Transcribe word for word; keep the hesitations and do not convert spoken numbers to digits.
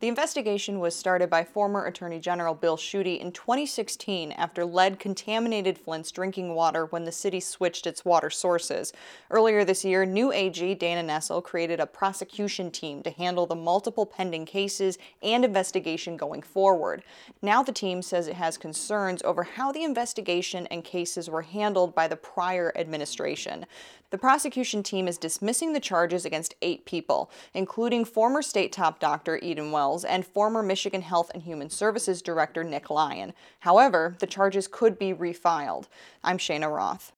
The investigation was started by former Attorney General Bill Schuette in twenty sixteen after lead contaminated Flint's drinking water when the city switched its water sources. Earlier this year, new A G Dana Nessel created a prosecution team to handle the multiple pending cases and investigation going forward. Now the team says it has concerns over how the investigation and cases were handled by the prior administration. The prosecution team is dismissing the charges against eight people, including former state top doctor Eden Wells and former Michigan Health and Human Services Director Nick Lyon. However, the charges could be refiled. I'm Shayna Roth.